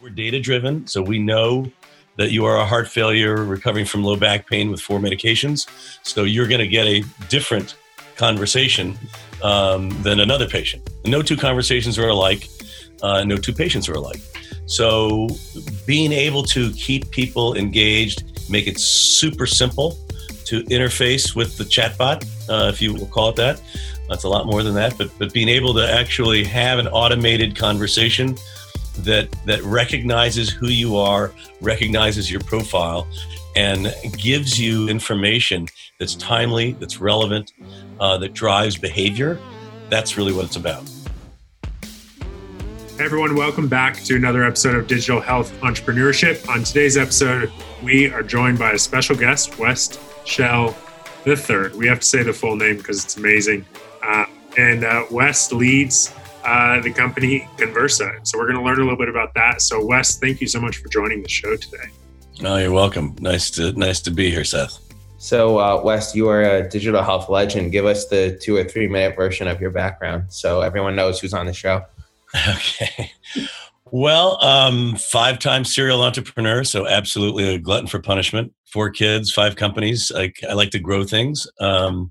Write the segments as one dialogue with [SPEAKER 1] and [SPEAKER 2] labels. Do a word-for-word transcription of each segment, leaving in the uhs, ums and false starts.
[SPEAKER 1] We're data driven, so we know that you are a heart failure recovering from low back pain with four medications. So you're going to get a different conversation um, than another patient. No two conversations are alike. Uh, no two patients are alike. So being able to keep people engaged, make it super simple to interface with the chatbot, uh, if you will call it that. That's a lot more than that, but but being able to actually have an automated conversation that that recognizes who you are, recognizes your profile, and gives you information that's timely, that's relevant, uh, that drives behavior. That's really what it's about.
[SPEAKER 2] Hey everyone, welcome back to another episode of Digital Health Entrepreneurship. On today's episode, we are joined by a special guest, Wes Schell the third. We have to say the full name because it's amazing. Uh, and uh, Wes leads uh, the company Conversa. So we're going to learn a little bit about that. So Wes, thank you so much for joining the show today.
[SPEAKER 1] Oh, you're welcome. Nice to nice to be here, Seth.
[SPEAKER 3] So uh, Wes, you are a digital health legend. Give us the two or three minute version of your background so everyone knows who's on the show.
[SPEAKER 1] Okay. Well, um, five-time serial entrepreneur, so absolutely a glutton for punishment. Four kids, five companies. I, I like to grow things. Um,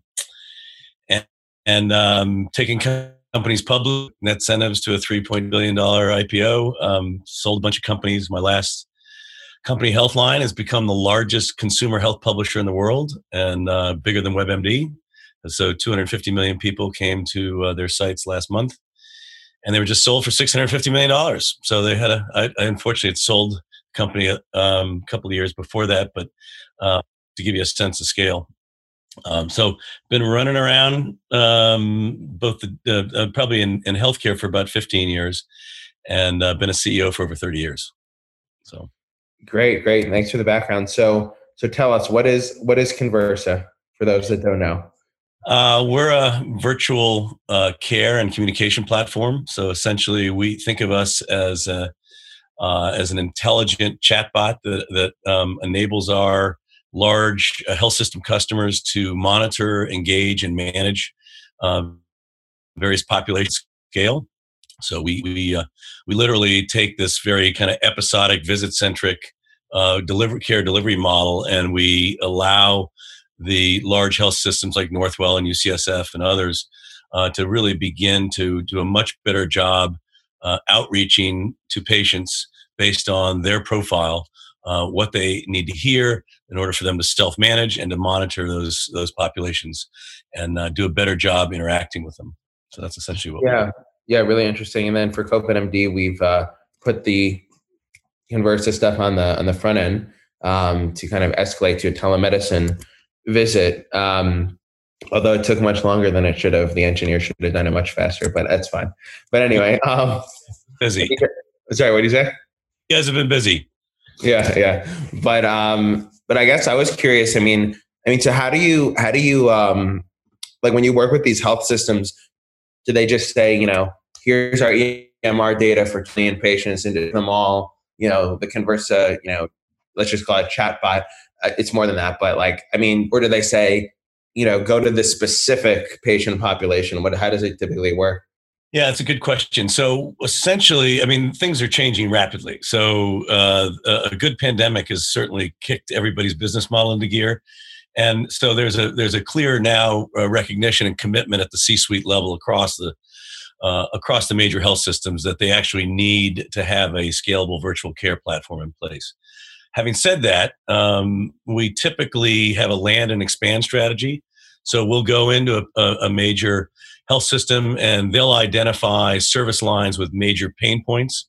[SPEAKER 1] and and um, taking companies public, net incentives to a three point billion dollars I P O. Um, sold a bunch of companies. My last company, Healthline, has become the largest consumer health publisher in the world and uh, bigger than WebMD. So two hundred fifty million people came to uh, their sites last month. And they were just sold for six hundred fifty million dollars. So they had a, I, I unfortunately had sold the company um, a couple of years before that, but uh, to give you a sense of scale. Um, so been running around um, both the, uh, probably in, in healthcare for about fifteen years and uh, been a C E O for over thirty years. So
[SPEAKER 3] Great, great. Thanks for the background. So so tell us, what is what is Conversa for those that don't know?
[SPEAKER 1] Uh, we're a virtual uh, care and communication platform. So essentially, we think of us as a, uh, as an intelligent chatbot that that um, enables our large uh, health system customers to monitor, engage, and manage uh, various population scale. So we we uh, we literally take this very kind of episodic, visit centric uh, delivery care delivery model, and we allow the large health systems like Northwell and U C S F and others uh, to really begin to do a much better job uh, outreaching to patients based on their profile, uh, what they need to hear in order for them to self-manage and to monitor those those populations and uh, do a better job interacting with them. So that's essentially what
[SPEAKER 3] yeah.
[SPEAKER 1] we do.
[SPEAKER 3] Yeah, really interesting. And then for CopenMD, we've uh, put the Conversa stuff on the on the front end um, to kind of escalate to a telemedicine visit, um, although it took much longer than it should have. The engineer should have done it much faster, but that's fine. But anyway, um,
[SPEAKER 1] busy.
[SPEAKER 3] Sorry, what did you say?
[SPEAKER 1] You guys have been busy.
[SPEAKER 3] Yeah, yeah. But um, but I guess I was curious. I mean, I mean, so how do you how do you um, like when you work with these health systems? Do they just say, you know, here's our E M R data for twenty patients, and do them all, you know, the Conversa, you know, let's just call it chatbot. It's more than that, but like, I mean, or do they say, you know, go to the specific patient population? What, how does it typically work?
[SPEAKER 1] Yeah, that's a good question. So essentially, I mean, things are changing rapidly. So uh, a good pandemic has certainly kicked everybody's business model into gear. And so there's a there's a clear now uh, recognition and commitment at the C-suite level across the uh, across the major health systems that they actually need to have a scalable virtual care platform in place. Having said that, um, we typically have a land and expand strategy. So we'll go into a, a major health system and they'll identify service lines with major pain points,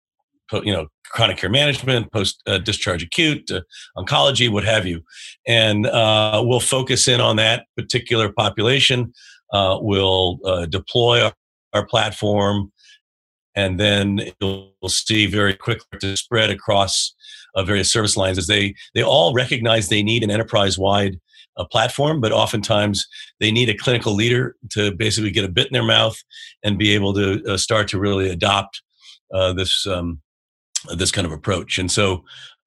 [SPEAKER 1] you know, chronic care management, post-discharge uh, acute, uh, oncology, what have you. And uh, we'll focus in on that particular population. Uh, we'll uh, deploy our, our platform, and then you'll see very quickly to spread across uh, various service lines as they, they all recognize they need an enterprise-wide uh, platform, but oftentimes they need a clinical leader to basically get a bit in their mouth and be able to uh, start to really adopt uh, this um, this kind of approach. And so,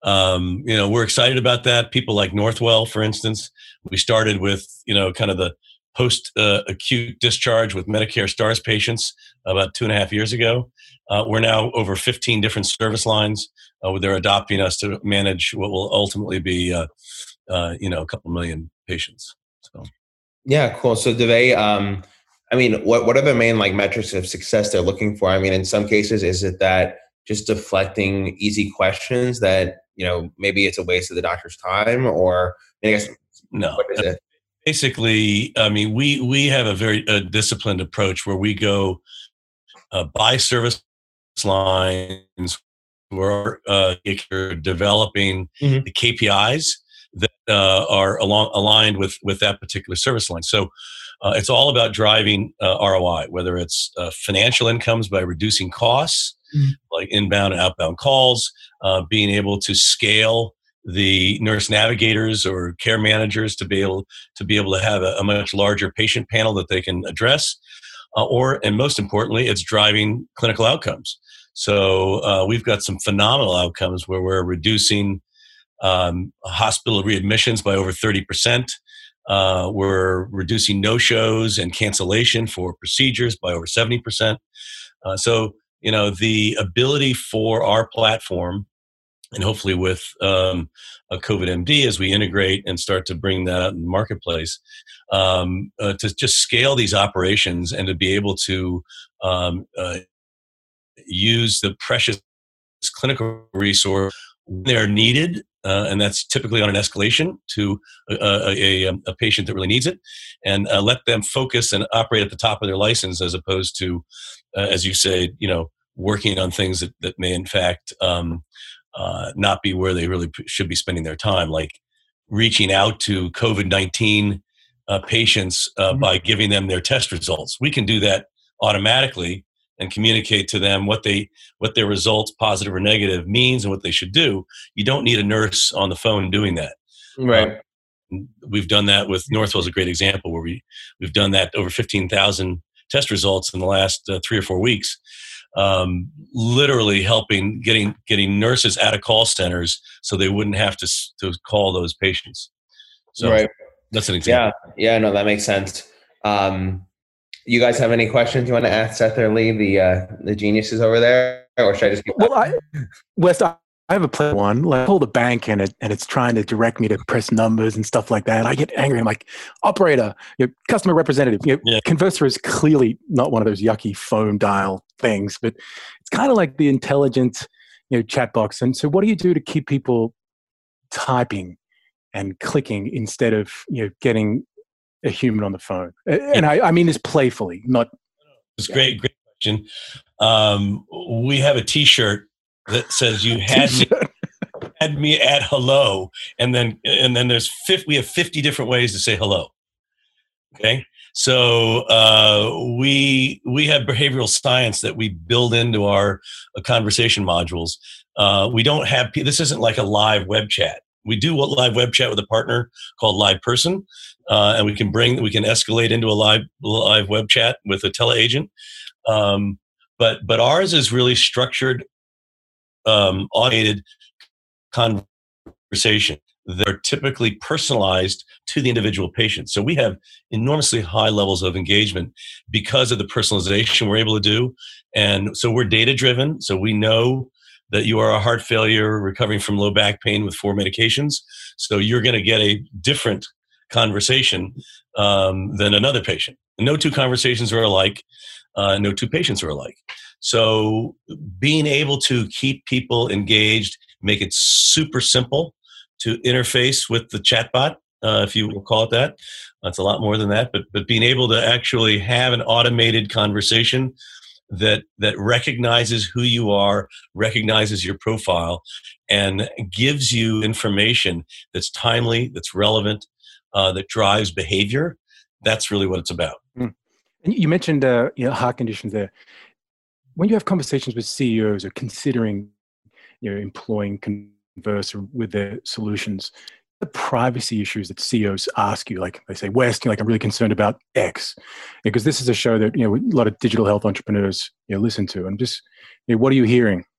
[SPEAKER 1] um, you know, we're excited about that. People like Northwell, for instance, we started with, you know, kind of the post uh, acute discharge with Medicare Stars patients about two and a half years ago. Uh, we're now over fifteen different service lines uh, where they're adopting us to manage what will ultimately be, uh, uh, you know, a couple million patients. So,
[SPEAKER 3] yeah, cool. So do they? Um, I mean, what what are the main like metrics of success they're looking for? I mean, in some cases, is it that just deflecting easy questions that, you know, maybe it's a waste of the doctor's time, or I guess
[SPEAKER 1] no.
[SPEAKER 3] What is it?
[SPEAKER 1] Basically, I mean, we we have a very uh, disciplined approach where we go uh, by service lines, where uh, you're developing
[SPEAKER 3] Mhm.
[SPEAKER 1] the K P Is that uh, are along, aligned with with that particular service line. So uh, it's all about driving uh, R O I, whether it's uh, financial incomes by reducing costs,
[SPEAKER 3] Mhm.
[SPEAKER 1] like inbound and outbound calls, uh, being able to scale the nurse navigators or care managers to be able to be able to have a, a much larger patient panel that they can address, uh, or and most importantly, it's driving clinical outcomes. So uh, we've got some phenomenal outcomes where we're reducing um, hospital readmissions by over thirty percent. Uh, we're reducing no-shows and cancellation for procedures by over seventy percent. Uh, so, you know, the ability for our platform, and hopefully with um, a COVID M D as we integrate and start to bring that out in the marketplace, um, uh, to just scale these operations and to be able to um, uh, use the precious clinical resource when they're needed, uh, and that's typically on an escalation to a, a, a, a patient that really needs it, and uh, let them focus and operate at the top of their license as opposed to, uh, as you say, you know, working on things that, that may in fact um, uh, not be where they really p- should be spending their time, like reaching out to COVID nineteen uh, patients uh, by giving them their test results. We can do that automatically and communicate to them what they what their results, positive or negative, means and what they should do. You don't need a nurse on the phone doing that.
[SPEAKER 3] Right.
[SPEAKER 1] Um, we've done that with Northwell's a great example where we we've done that over fifteen thousand test results in the last uh, three or four weeks. Um, literally helping getting getting nurses out of call centers so they wouldn't have to to call those patients. So
[SPEAKER 3] Right.
[SPEAKER 1] that's an example.
[SPEAKER 3] Yeah. Yeah. No, that makes sense. Um, you guys have any questions you want to ask Seth or Lee, the uh, the geniuses over there, or should I just? Keep
[SPEAKER 4] well, I, West, I have a play one. Like, I pull the bank and it and it's trying to direct me to press numbers and stuff like that. And I get angry. I'm like, operator, you know, customer representative. You know,
[SPEAKER 1] Yeah.
[SPEAKER 4] Conversa is clearly not one of those yucky phone dial things, but it's kind of like the intelligent, you know, chat box. And so, what do you do to keep people typing and clicking instead of, you know, getting a human on the phone? And I, I mean this playfully, not.
[SPEAKER 1] It's great, great question. Um, we have a T-shirt that says "You had me, had me at hello," and then and then there's fifty, we have fifty different ways to say hello. Okay, so uh, we we have behavioral science that we build into our uh, conversation modules. Uh, we don't have this isn't like a live web chat. We do what live web chat with a partner called Live Person, uh, and we can bring we can escalate into a live live web chat with a teleagent. Um, but but ours is really structured, um, automated conversation that are typically personalized to the individual patient. So we have enormously high levels of engagement because of the personalization we're able to do, and so we're data driven. So we know that you are a heart failure recovering from low back pain with four medications. So you're going to get a different conversation um, than another patient. No two conversations are alike. Uh, no two patients are alike. So being able to keep people engaged, make it super simple to interface with the chatbot, uh, if you will call it that. That's a lot more than that. But but being able to actually have an automated conversation that that recognizes who you are, recognizes your profile, and gives you information that's timely, that's relevant, uh, that drives behavior. That's really what it's about.
[SPEAKER 4] Mm. And you mentioned uh, you know, heart conditions there. When you have conversations with C E Os or considering, you know, employing Conversa with their solutions, the privacy issues that C E Os ask you, like they say, West, like I'm really concerned about X, because this is a show that, you know, a lot of digital health entrepreneurs, you know, listen to. And just, you know, what are you hearing?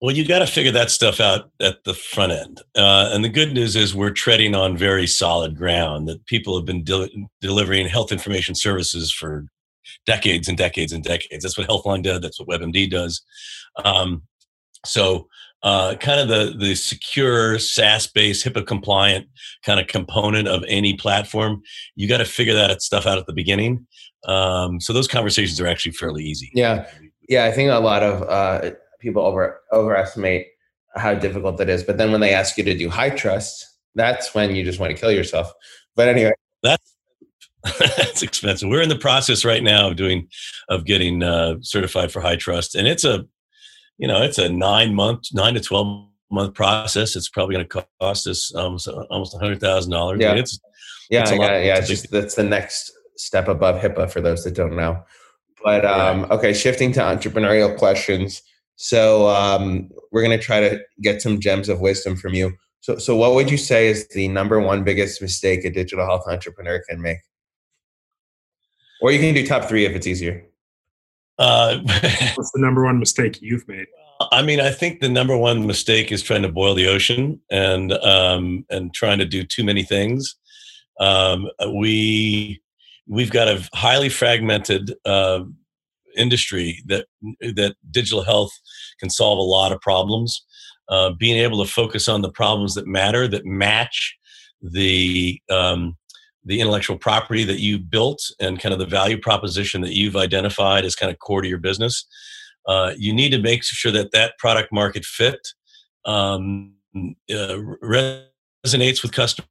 [SPEAKER 1] Well, you got to figure that stuff out at the front end. Uh, and the good news is we're treading on very solid ground, that people have been del- delivering health information services for decades and decades and decades. That's what Healthline did. That's what WebMD does. Um, so uh, kind of the, the secure, SaaS-based, HIPAA-compliant kind of component of any platform, you got to figure that stuff out at the beginning. Um, so those conversations are actually fairly easy.
[SPEAKER 3] Yeah. Yeah, I think a lot of uh, people over overestimate how difficult it is. But then when they ask you to do HITRUST, that's when you just want to kill yourself. But anyway.
[SPEAKER 1] That's that's expensive. We're in the process right now of doing, of getting uh, certified for HITRUST. And it's a, you know, it's a nine month, nine to twelve month process. It's probably going to cost us almost, almost one hundred thousand dollars.
[SPEAKER 3] Yeah.
[SPEAKER 1] It's,
[SPEAKER 3] yeah,
[SPEAKER 1] it's a
[SPEAKER 3] yeah,
[SPEAKER 1] lot.
[SPEAKER 3] yeah. It's just, that's the next step above HIPAA for those that don't know. But um, okay, shifting to entrepreneurial questions. So um, we're going to try to get some gems of wisdom from you. So, so what would you say is the number one biggest mistake a digital health entrepreneur can make? Or you can do top three if it's easier.
[SPEAKER 1] Uh,
[SPEAKER 2] What's the number one mistake you've made?
[SPEAKER 1] I mean, I think the number one mistake is trying to boil the ocean and um, and trying to do too many things. Um, we we've got a highly fragmented uh, industry that that digital health can solve a lot of problems. Uh, being able to focus on the problems that matter, that match the um, the intellectual property that you built and kind of the value proposition that you've identified as kind of core to your business. Uh, you need to make sure that that product market fit um, uh, resonates with customers.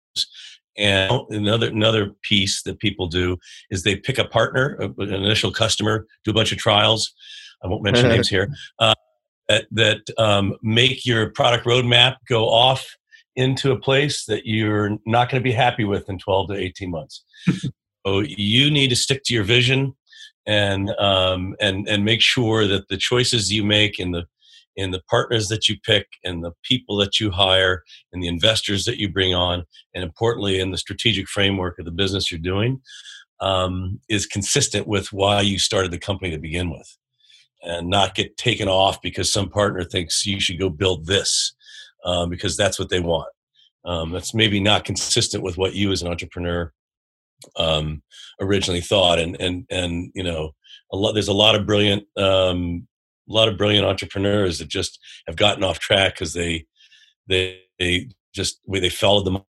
[SPEAKER 1] And another another piece that people do is they pick a partner, an initial customer, do a bunch of trials. I won't mention names here. Uh, that that um, make your product roadmap go off into a place that you're not going to be happy with in twelve to eighteen months. So you need to stick to your vision and um, and and make sure that the choices you make and the in the partners that you pick and the people that you hire and the investors that you bring on, and importantly, in the strategic framework of the business you're doing, um, is consistent with why you started the company to begin with, and not get taken off because some partner thinks you should go build this um, because that's what they want. Um, that's maybe not consistent with what you as an entrepreneur um, originally thought. And, and, and, you know, a lot, there's a lot of brilliant, um, a lot of brilliant entrepreneurs that just have gotten off track because they, they, they just, where they followed the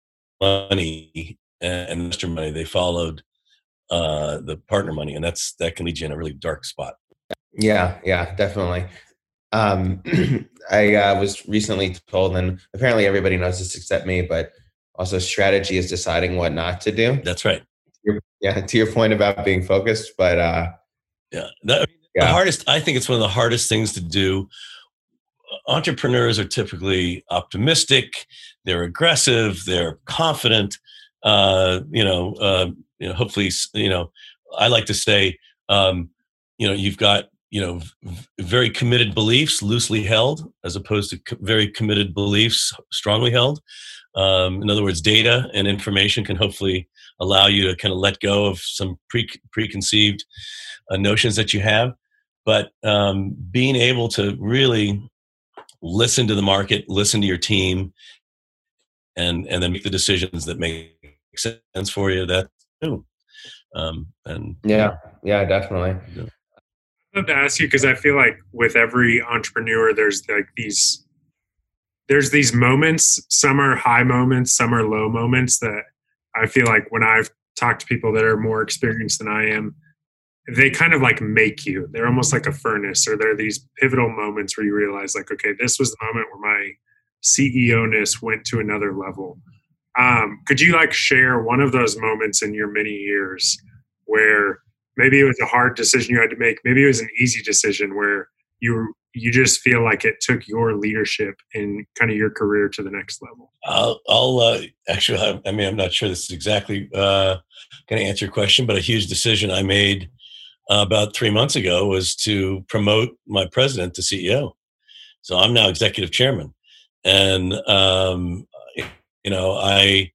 [SPEAKER 1] money and investor money, they followed uh, the partner money. And that's, that can lead you in a really dark spot.
[SPEAKER 3] Yeah, yeah, definitely. Um, I uh, was recently told, and apparently everybody knows this except me, but also strategy is deciding what not to do.
[SPEAKER 1] That's right.
[SPEAKER 3] Yeah, to your point about being focused, but uh,
[SPEAKER 1] yeah, that, I mean,
[SPEAKER 3] yeah.
[SPEAKER 1] the hardest. I think it's one of the hardest things to do. Entrepreneurs are typically optimistic. They're aggressive. They're confident. Uh, you know, uh, you know. Hopefully, you know. I like to say, um, you know, you've got you know v- very committed beliefs, loosely held, as opposed to co- very committed beliefs, strongly held. Um, in other words, data and information can hopefully allow you to kind of let go of some pre- preconceived uh, notions that you have. But um, being able to really listen to the market, listen to your team, and and then make the decisions that make sense for you. That too. Um, and
[SPEAKER 3] yeah, yeah, definitely.
[SPEAKER 2] Yeah. I'd love to ask you, because I feel like with every entrepreneur, there's like these, there's these moments. Some are high moments, some are low moments that I feel like when I've talked to people that are more experienced than I am, they kind of like make you. They're almost like a furnace, or they're these pivotal moments where you realize like, okay, this was the moment where my C E O-ness went to another level. Um, could you like share one of those moments in your many years where maybe it was a hard decision you had to make, maybe it was an easy decision where you you just feel like it took your leadership and kind of your career to the next level?
[SPEAKER 1] I'll, I'll uh, actually, I, I mean, I'm not sure this is exactly uh, going to answer your question, but a huge decision I made uh, about three months ago was to promote my president to C E O. So I'm now executive chairman. And, um, you know, I,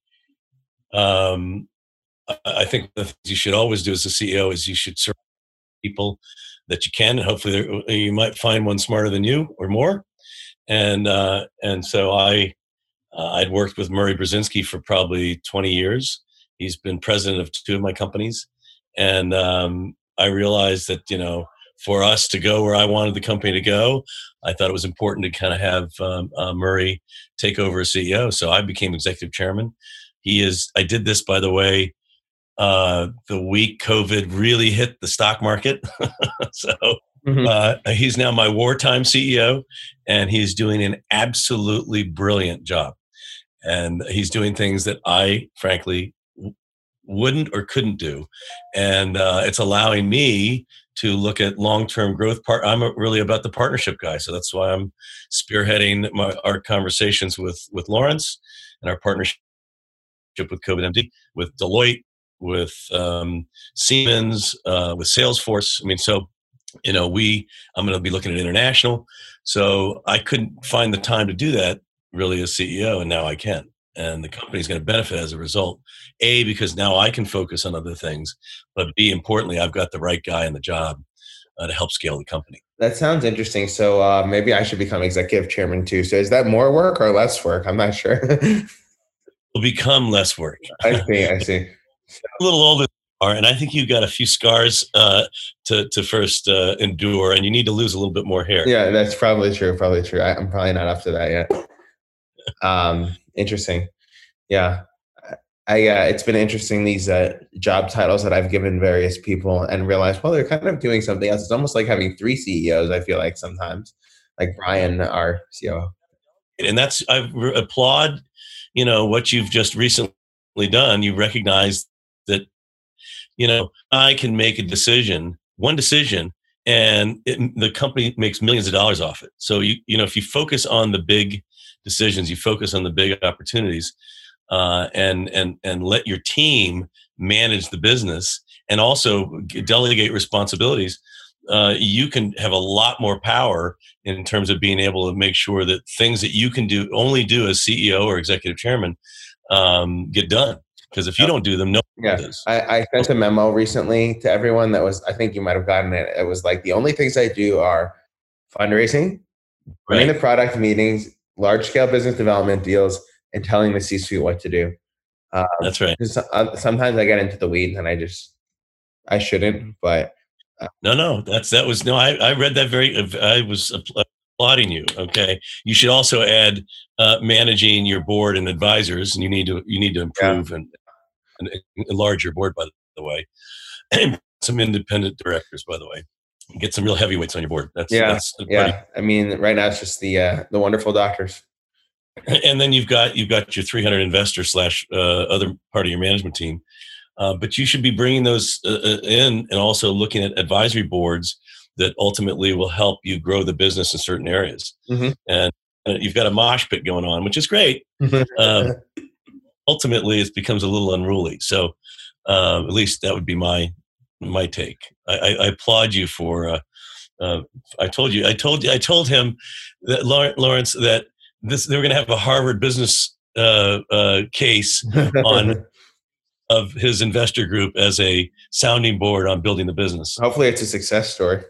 [SPEAKER 1] um, I think the things you should always do as a C E O is you should serve people that you can. And hopefully there, you might find one smarter than you or more. And, uh, and so I, uh, I'd worked with Murray Brzezinski for probably twenty years. He's been president of two of my companies. And um, I realized that, you know, for us to go where I wanted the company to go, I thought it was important to kind of have um, uh, Murray take over as C E O. So I became executive chairman. He is, I did this, by the way, uh, the week COVID really hit the stock market. so mm-hmm. uh, he's now my wartime C E O, and he's doing an absolutely brilliant job. And he's doing things that I, frankly, w- wouldn't or couldn't do. And uh, it's allowing me to look at long-term growth. Part I'm a, really about the partnership guy, so that's why I'm spearheading my, our conversations with with Lawrence and our partnership with COVID M D, with Deloitte, with um, Siemens, uh, with Salesforce. I mean, so you know, we I'm going to be looking at international. So I couldn't find the time to do that really as C E O, and now I can. And the company's going to benefit as a result. A, because now I can focus on other things, but B, importantly, I've got the right guy in the job uh, to help scale the company.
[SPEAKER 3] That sounds interesting. So uh, maybe I should become executive chairman too. So is that more work or less work? I'm not sure.
[SPEAKER 1] Will become less work.
[SPEAKER 3] I see. I see.
[SPEAKER 1] A little older, and I think you've got a few scars uh, to to first uh, endure, and you need to lose a little bit more hair.
[SPEAKER 3] Yeah, that's probably true. Probably true. I, I'm probably not up to that yet. Um, interesting. Yeah. I, uh, it's been interesting, these uh, job titles that I've given various people and realized, well, they're kind of doing something else. It's almost like having three C E Os, I feel like sometimes, like Brian, our C O O.
[SPEAKER 1] And that's, I re- applaud, you know, what you've just recently done. You recognize that, you know, I can make a decision, one decision, and it, the company makes millions of dollars off it. So, you, you know, if you focus on the big decisions, you focus on the big opportunities, uh, and and and let your team manage the business, and also delegate responsibilities. Uh, you can have a lot more power in terms of being able to make sure that things that you can do only do as C E O or executive chairman um, get done. Because if you don't do them, no one
[SPEAKER 3] yeah.
[SPEAKER 1] does.
[SPEAKER 3] I, I sent a memo recently to everyone that was, I think you might have gotten it. It was like, the only things I do are fundraising, running right. the product meetings, large scale business development deals, and telling the C-suite what to do. Um,
[SPEAKER 1] That's right.
[SPEAKER 3] Sometimes I get into the weeds and I just, I shouldn't, but.
[SPEAKER 1] Uh, no, no, that's, that was, no, I, I read that very, I was applauding you. Okay. You should also add uh, managing your board and advisors, and you need to, you need to improve yeah. and, and enlarge your board, by the way. And some independent directors, by the way. Get some real heavyweights on your board. That's,
[SPEAKER 3] yeah.
[SPEAKER 1] that's
[SPEAKER 3] yeah. Pretty, I mean, right now it's just the, uh, the wonderful doctors.
[SPEAKER 1] And then you've got you've got your three hundred investors slash uh, other part of your management team, uh, but you should be bringing those uh, in, and also looking at advisory boards that ultimately will help you grow the business in certain areas. Mm-hmm. And uh, you've got a mosh pit going on, which is great. uh, ultimately, it becomes a little unruly. So uh, at least that would be my my take. I, I, I applaud you for. Uh, uh, I told you. I told you. I told him that Lawrence that. This, they were going to have a Harvard business uh, uh, case on of his investor group as a sounding board on building the business.
[SPEAKER 3] Hopefully, it's a success story.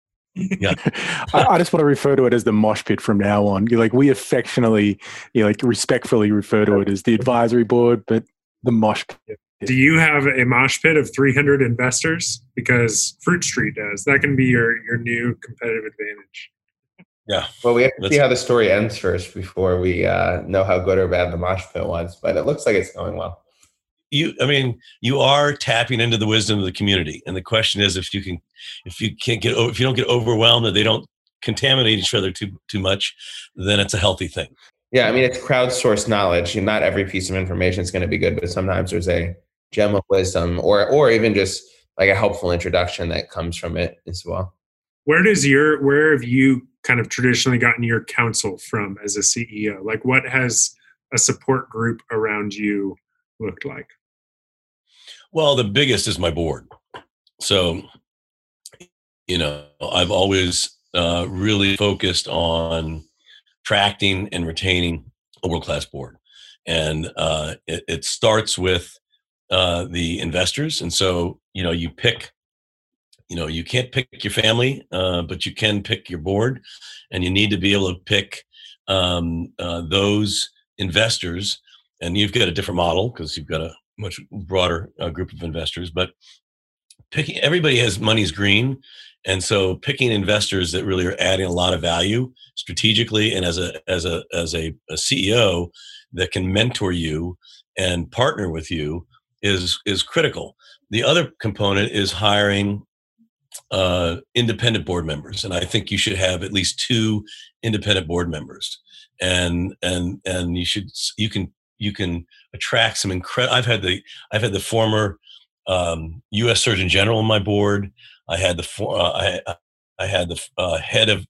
[SPEAKER 1] Yeah,
[SPEAKER 4] I, I just want to refer to it as the mosh pit from now on. You like we affectionately, you know, like respectfully refer to it as the advisory board, but the mosh pit.
[SPEAKER 2] Do you have a mosh pit of three hundred investors? Because Fruit Street does. That can be your your new competitive advantage.
[SPEAKER 1] Yeah.
[SPEAKER 3] Well, we have to see how the story ends first before we uh, know how good or bad the mosh pit was. But it looks like it's going well.
[SPEAKER 1] You, I mean, you are tapping into the wisdom of the community, and the question is, if you can, if you can't get, if you don't get overwhelmed, and they don't contaminate each other too too much, then it's a healthy thing.
[SPEAKER 3] Yeah, I mean, it's crowdsourced knowledge. Not every piece of information is going to be good, but sometimes there's a gem of wisdom, or or even just like a helpful introduction that comes from it as well.
[SPEAKER 2] Where does your where have you kind of traditionally gotten your counsel from as a C E O? Like, what has a support group around you looked like?
[SPEAKER 1] Well, the biggest is my board. So, you know, I've always uh, really focused on attracting and retaining a world-class board. And uh, it, it starts with uh, the investors. And so, you know, you pick You know, you can't pick your family, uh, but you can pick your board, and you need to be able to pick um, uh, those investors. And you've got a different model because you've got a much broader uh, group of investors. But picking everybody has money's green, and so picking investors that really are adding a lot of value strategically, and as a as a as a, a C E O that can mentor you and partner with you is is critical. The other component is hiring uh, independent board members, and I think you should have at least two independent board members, and and and you should you can you can attract some incredible. I've had the I've had the former um, U S Surgeon General on my board. I had the for, uh, I I had the uh, head of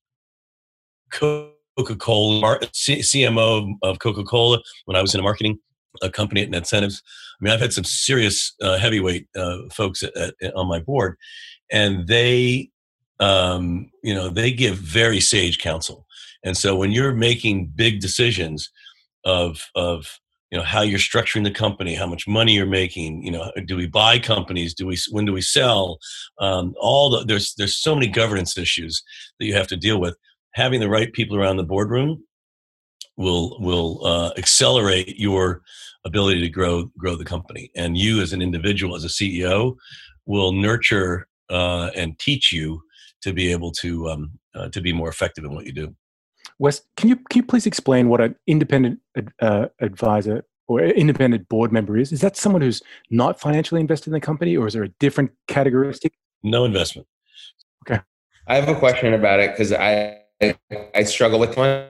[SPEAKER 1] Coca-Cola, C M O of Coca-Cola when I was in a marketing a company at Net-Incentives. I mean, I've had some serious uh, heavyweight uh, folks at, at, on my board, and they, um, you know, they give very sage counsel. And so when you're making big decisions of, of, you know, how you're structuring the company, how much money you're making, you know, do we buy companies? Do we, when do we sell? Um, all the, there's, there's so many governance issues that you have to deal with. Having the right people around the boardroom will, will uh, accelerate your ability to grow, grow the company. And you as an individual, as a C E O, will nurture uh, and teach you to be able to, um, uh, to be more effective in what you do.
[SPEAKER 4] Wes, can you can you please explain what an independent uh, advisor or independent board member is? Is that someone who's not financially invested in the company, or is there a different categoristic?
[SPEAKER 1] No investment.
[SPEAKER 4] Okay.
[SPEAKER 3] I have a question about it because I, I I struggle with one.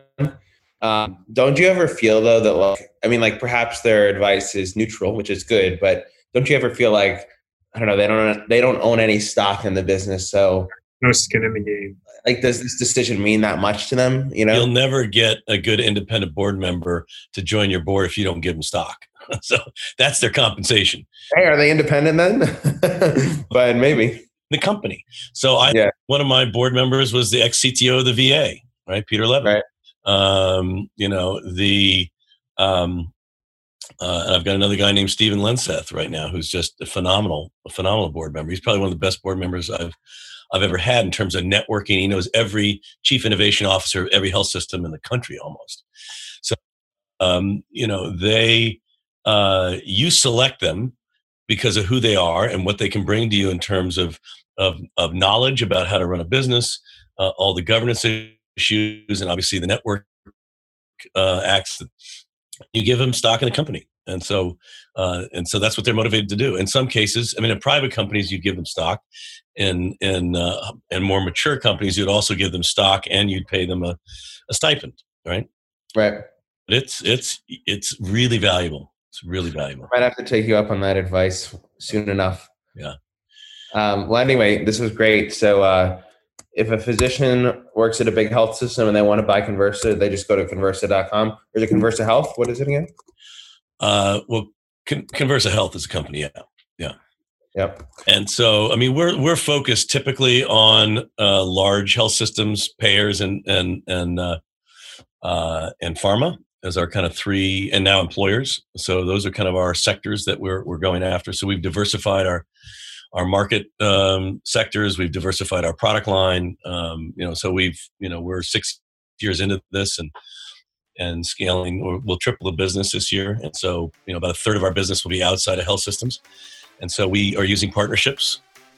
[SPEAKER 3] Um, don't you ever feel though that like I mean like perhaps their advice is neutral, which is good, but don't you ever feel like I don't know they don't they don't own any stock in the business, so
[SPEAKER 2] no skin in the game.
[SPEAKER 3] Like, does this decision mean that much to them? You know,
[SPEAKER 1] you'll never get a good independent board member to join your board if you don't give them stock. So that's their compensation.
[SPEAKER 3] Hey, are they independent then? But maybe
[SPEAKER 1] the company. So I, yeah. one of my board members was the ex C T O of the V A, right? Peter Levin.
[SPEAKER 3] Right.
[SPEAKER 1] Um, you know, the, um, uh, and I've got another guy named Stephen Lenseth right now, who's just a phenomenal, a phenomenal board member. He's probably one of the best board members I've, I've ever had in terms of networking. He knows every chief innovation officer of every health system in the country almost. So, um, you know, they, uh, you select them because of who they are and what they can bring to you in terms of, of, of knowledge about how to run a business, uh, all the governance issues, and obviously the network uh, acts. You give them stock in the company. And so, uh, and so that's what they're motivated to do. In some cases, I mean, in private companies, you give them stock. In in uh, in more mature companies, you'd also give them stock, and you'd pay them a, a stipend, right?
[SPEAKER 3] Right.
[SPEAKER 1] But it's it's it's really valuable. It's really valuable.
[SPEAKER 3] I might have to take you up on that advice soon enough.
[SPEAKER 1] Yeah.
[SPEAKER 3] Um, well, anyway, this was great. So, uh, if a physician works at a big health system and they want to buy Conversa, they just go to conversa dot com. Or is it Conversa Health? What is it again?
[SPEAKER 1] Uh, well, Con- Conversa Health is a company. Yeah. Yeah.
[SPEAKER 3] Yep.
[SPEAKER 1] And so, I mean, we're we're focused typically on uh, large health systems, payers, and and and uh, uh, and pharma as our kind of three, and now employers. So those are kind of our sectors that we're we're going after. So we've diversified our our market um, sectors. We've diversified our product line. Um, you know, so we've you know we're six years into this and and scaling. We'll, we'll triple the business this year, and so you know about a third of our business will be outside of health systems. And so we are using partnerships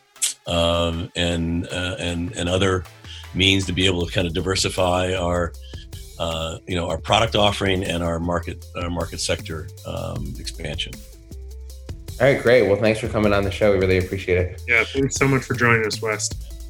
[SPEAKER 1] um, and uh, and and other means to be able to kind of diversify our uh, you know our product offering and our market our market sector um, expansion.
[SPEAKER 3] All right, great. Well, thanks for coming on the show. We really appreciate it.
[SPEAKER 2] Yeah, thanks so much for joining us, Wes.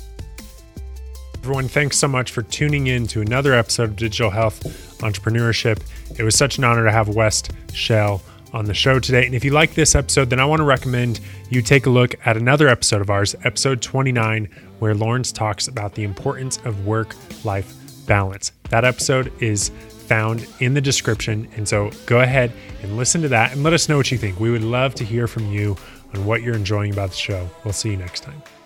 [SPEAKER 2] Everyone, thanks so much for tuning in to another episode of Digital Health Entrepreneurship. It was such an honor to have Wes Schell on the show today. And if you like this episode, then I want to recommend you take a look at another episode of ours, episode twenty-nine, where Lawrence talks about the importance of work-life balance. That episode is found in the description. And so go ahead and listen to that and let us know what you think. We would love to hear from you on what you're enjoying about the show. We'll see you next time.